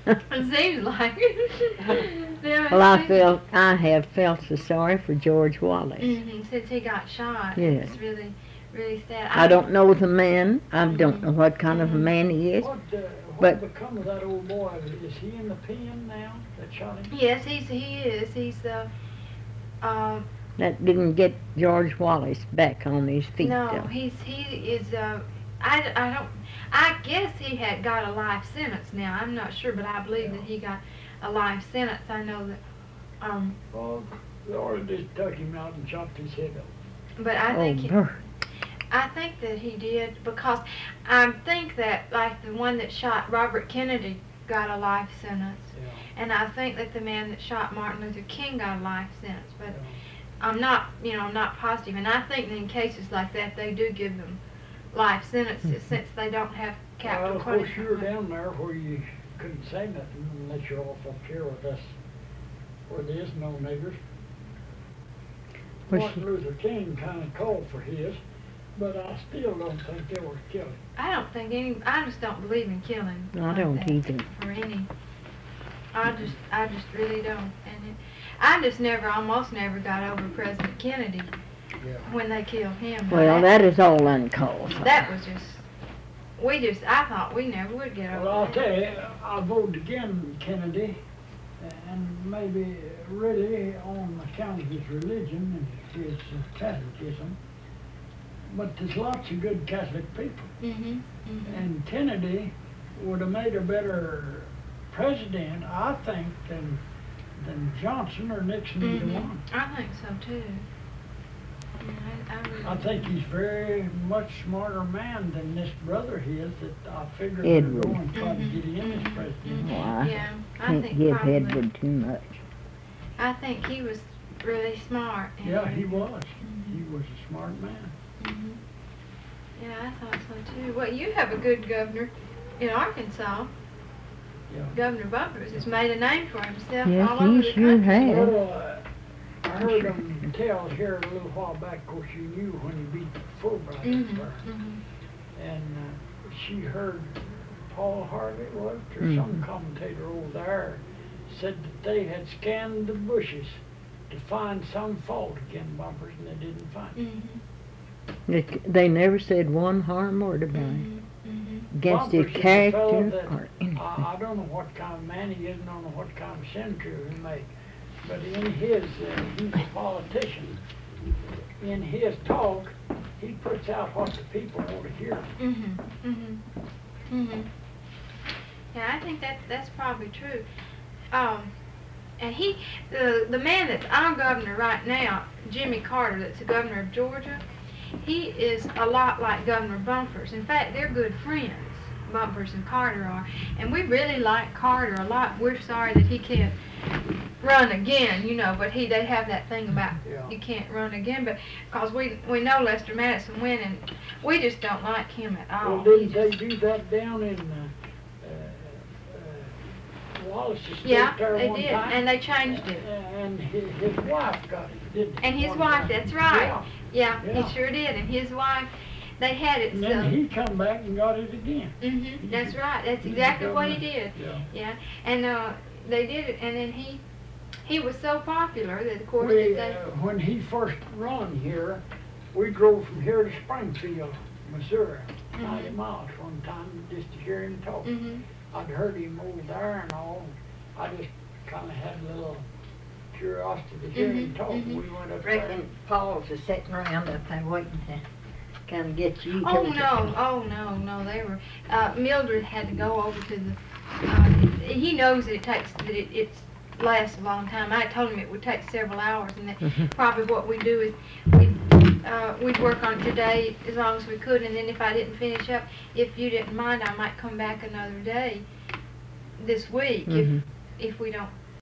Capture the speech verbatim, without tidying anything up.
It seems like it. Well, I felt I have felt so sorry for George Wallace. Mm-hmm. Since he got shot, Yes. it's really, really sad. I don't know the man. I don't Mhm. know what kind of a Mhm. man he is. What, uh, But- what become of that old boy? Is he in the pen now that shot him? Yes, he's he is. He's uh, um, That didn't get George Wallace back on his feet, no, though. he's he is. Uh, I, I don't. I guess he had got a life sentence now. I'm not sure, but I believe that he got a life sentence. I know that. Um, Well, they already just took him out and chopped his head off. but I Oh, think he, brr. I think that he did because I think that like the one that shot Robert Kennedy got a life sentence, Yeah. and I think that the man that shot Martin Luther King got a life sentence. But Yeah. I'm not, you know, I'm not positive, and I think that in cases like that they do give them life sentences since they don't have capital Well, of course, you were punishment. down there where you couldn't say nothing unless you're off up here with us, where there is no niggers. Was Martin she- Luther King kind of called for his, but I still don't think they were killing. I don't think any. I just don't believe in killing. I like don't that either. For any. I just, I just really don't. And it, I just never, almost never got over President Kennedy Yeah. when they killed him. Well, that is all uncalled for. That was just. We just. I thought we never would get over Well, I'll that. tell you, I voted against Kennedy, and maybe really on account of his religion and his uh, Catholicism. But there's lots of good Catholic people, Mhm. Mhm. and Kennedy would have made a better president, I think, than than Johnson or Nixon either Mhm. one. I think so too. Yeah, I, I, really I think he's very much smarter man than this brother of his that I figured Edward. would go and try to Mhm. get in as Mhm. president. Well, I Yeah, I can't think give probably. Edward too much. I think he was really smart. and Yeah, he was. Mhm. He was a smart man. Mhm. Yeah, I thought so too. Well, you have a good governor in Arkansas. Yeah. Governor Bumpers has made a name for himself Yes, all over he the sure country. has. Well, uh, I heard him tell here a little while back, of course you knew when he beat Fulbright Mhm. up there. Mhm. And uh, she heard Paul Harvey was, or Mhm. some commentator over there, said that they had scanned the bushes to find some fault against Bumpers, and they didn't find it. Mhm. They, they never said one harm word about him. Mhm. Mhm. Against his Bumpers is a fellow character that- or anything. I, I don't know what kind of man he is, and I don't know what kind of senator he make, but in his, uh, he's a politician. In his talk, he puts out what the people want to hear. Mhm. Mhm. Mhm. Yeah, I think that that's probably true. Um, and he, the the man that's our governor right now, Jimmy Carter, that's the governor of Georgia, he is a lot like Governor Bumpers. In fact, they're good friends. Bumpers and Carter are, and we really like Carter a lot. We're sorry that he can't run again, you know, but he they have that thing about Yeah. you can't run again, but because we we know Lester Madison win, and we just don't like him at all. Well, He didn't they just- do that down in uh, uh, uh, Wallace's state yeah, there they one did, time? and they changed it. And his, his wife got it, didn't she? And his one wife, time? that's right. Yeah. Yeah, Yeah. he sure did, and his wife, they had it And so. then he come back and got it again. Mhm, that's right. That's He's exactly the what he governor. did. Yeah. Yeah, and uh, they did it, and then he he was so popular that of course We, they. uh, when he first run here, we drove from here to Springfield, Missouri, ninety Mhm. miles one time just to hear him talk. Mhm. I'd heard him over there and all. I just kind of had a little curiosity to hear him Mhm, talk. mhm. We went up there. Reckon Paul's is sitting around up there waiting to come get you. Oh till no! you- Oh no! No, they were. Uh, Mildred had to go over to the. Uh, he knows that it takes that it it's lasts a long time. I told him it would take several hours, and that Mhm. probably what we do is we uh, we'd work on it today as long as we could, and then if I didn't finish up, if you didn't mind, I might come back another day this week Mhm. if if we don't